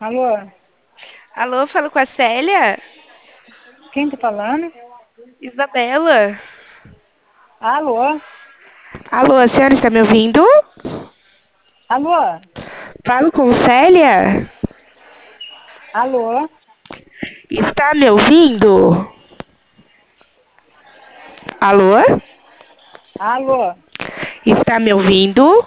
Alô? Alô, falo com a Célia? Quem tá falando? Isabela? Alô? Alô, a senhora está me ouvindo? Alô? Falo com Célia? Alô? Está me ouvindo? Alô? Alô? Está me ouvindo?